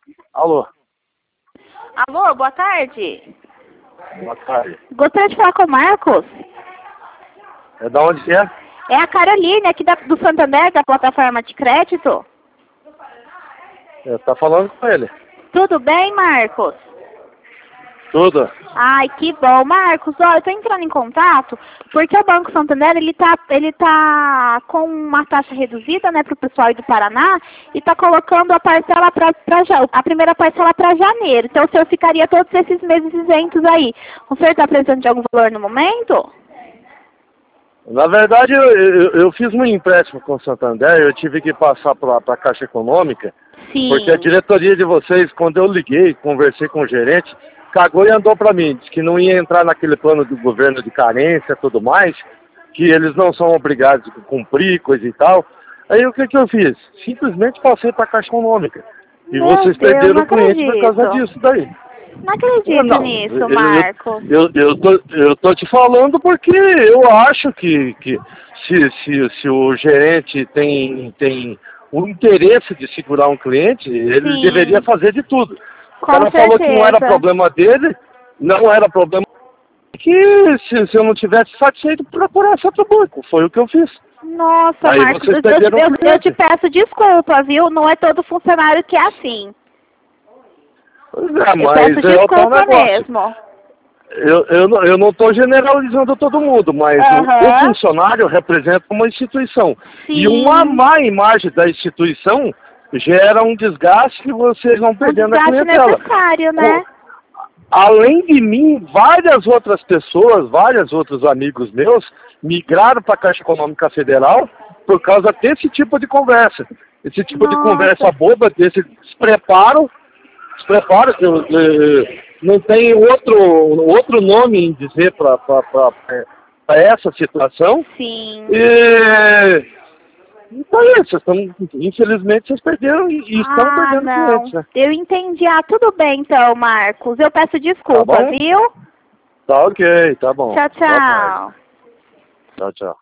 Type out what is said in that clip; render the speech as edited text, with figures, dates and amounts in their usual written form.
Alô? Alô, boa tarde. Boa tarde. Gostaria de falar com o Marcos. É da onde que é? É a Caroline, aqui do Santander, da plataforma de crédito. Tá falando com ele. Tudo bem, Marcos? Tudo. Ai, que bom. Marcos, ó, eu tô entrando em contato porque o Banco Santander, ele tá com uma taxa reduzida, né, pro pessoal aí do Paraná e tá colocando a parcela a primeira parcela para janeiro. Então, o senhor ficaria todos esses meses isentos aí. O senhor tá precisando de algum valor no momento? Na verdade, eu fiz um empréstimo com o Santander, eu tive que passar para a Caixa Econômica, Sim. porque a diretoria de vocês, quando eu liguei, conversei com o gerente, cagou e andou para mim, disse que não ia entrar naquele plano do governo de carência e tudo mais, que eles não são obrigados a cumprir, coisa e tal. Aí o que eu fiz? Simplesmente passei para a Caixa Econômica. E Meu vocês Deus, perderam não o cliente por causa acredito. disso daí. Não acredito nisso, Marcos. Eu tô te falando porque eu acho que se o gerente tem o interesse de segurar um cliente, ele Sim. deveria fazer de tudo. O Com cara falou que não era certeza. problema dele, não era problema que se eu não tivesse satisfeito, procurasse outro banco. Foi o que eu fiz. Nossa, Aí Marcos, vocês perderam o eu te cliente. peço desculpa, viu? Não é todo funcionário que é assim. Pois é, Eu mas peço é o tal desculpa negócio. mesmo. Eu não estou generalizando todo mundo, mas o Aham. funcionário representa uma instituição. E Sim. uma má imagem da instituição gera um desgaste que vocês vão Um perdendo a desgaste clientela. necessário, né? Além de mim, várias outras pessoas, vários outros amigos meus, migraram para a Caixa Econômica Federal por causa desse tipo de conversa. Esse tipo de Nossa. conversa boba, desse despreparo, que não tem outro nome em dizer para essa situação. Sim. Então é isso, infelizmente vocês perderam e estão perdendo não. clientes, né? Eu entendi. Ah, tudo bem então, Marcos. Eu peço desculpa, Tá bom? viu? Tá ok, tá bom. Tchau, Boa tarde. tchau. Tchau, tchau.